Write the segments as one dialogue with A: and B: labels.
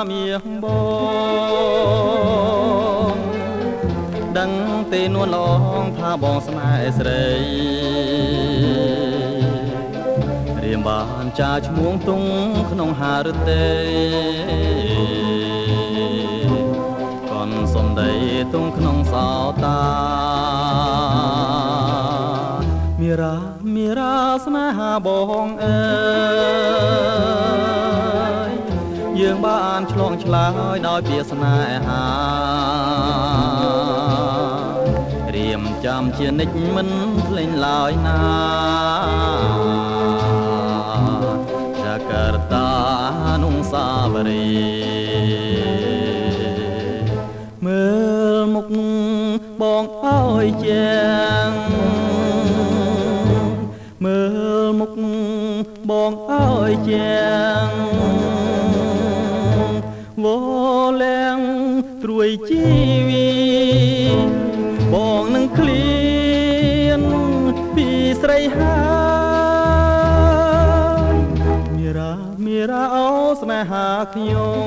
A: មៀងបងដឹងទេនួនឡងថាបងស្នេហ៍ស្រីរៀមបានចាឈ្មោះទុងក្នុងហារទេកនសំដីទុងក្នុងសោតាមីរាស្នេហាបងអើយយើងបានឆ្លងឆ្លើយដោយពាក្យស្នេហារៀមចាំជានិច្ចមិនភ្លេចឡើយណាចាករតានុសាវរីមើលមុខបងអើយជាងមើលមុខបងអើយជាងវលែងត្រួយជីវីបងនឹងឃ្លានពីស្រីហើយមីរាអូស្នេហាខ្ញុំ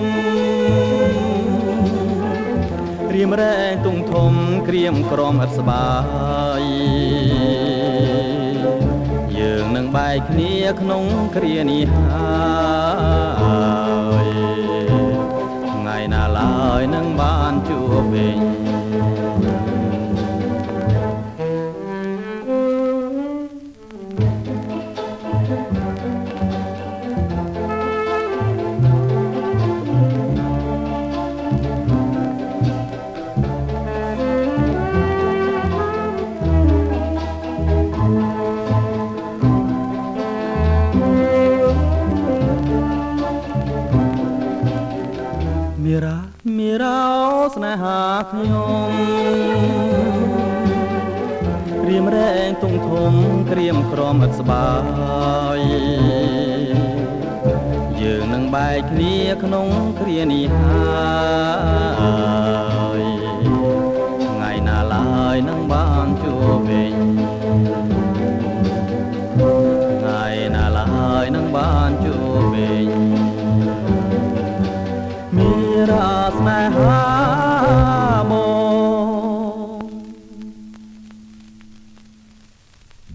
A: រៀមរែងទុំធំក្រៀមក្រំឥតស្បាយយើងនឹងបែកគ្នាក្នុងគ្រានេះហើយថ្ងៃណាឡើយនឹងបានជួបវិញមីរាស្នេហាខ្ញុំរៀមរែងទុំធំក្រៀមក្រំឥតស្បាយយើងនឹងបែកគ្នាក្នុងគ្រានេះហើយថ្ងៃណាឡើយនឹងបានជួបវិញថ្ងៃណាឡើយនឹងបានជួបវិញមីរា